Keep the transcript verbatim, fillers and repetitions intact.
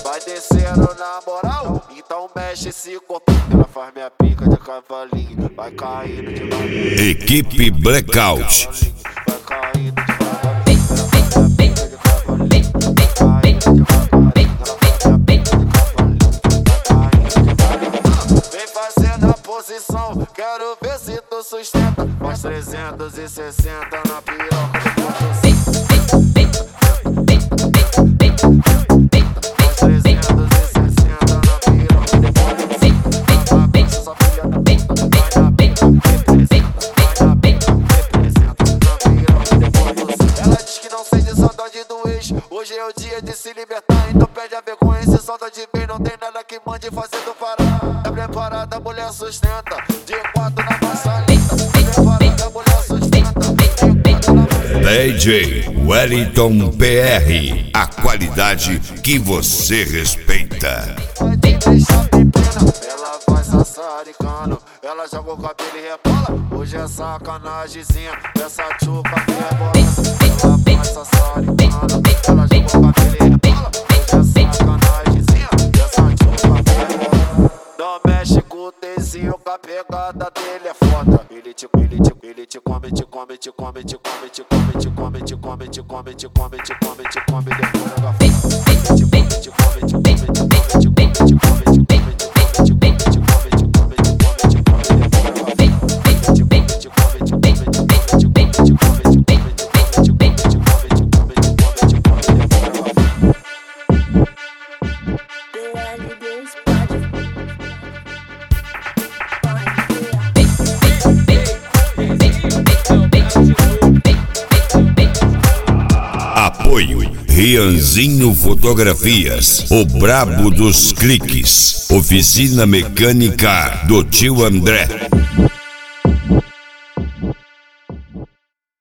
vai descendo na moral, então mexe esse corpo. Ela faz minha pica de cavalinho, vai caindo devagar. Equipe Blackout. Vai caindo devagar. Ela faz minha pica de cavalinho, vai caindo devagar. Vem fazendo a posição, quero ver se tu sustenta. Faz trezentos e sessenta na piroca do corpo. Hoje é o dia de se libertar, então perde a vergonha. Esse solta de bem, não tem nada que mande fazer tu parar. Tá preparada, a mulher sustenta. De quatro na maçaneta. Tá preparada, a mulher sustenta. De quatro na maçaneta. D J Wellington P R, a qualidade que você respeita. Vai te deixar bem plena. Ela vai sassaricando, ela joga o cabelo e rebola. Hoje é sacanagemzinha, essa tchuca que rebola. Ela vai sassaricando, ela joga o cabelo e rebola. Hoje é sacanagemzinha, essa tchuca que rebola. Não mexe com o tezinho, que a pegada dele é foda. Ele te, ele te, ele te come, te come, te come, te come, te come, te come, te come, te come, te come, te come, te come, depois joga fora. Te come, te come, te come, te come, te come, te come, te come, te come. Apoio Rianzinho Fotografias, o brabo dos cliques. Oficina mecânica do tio André.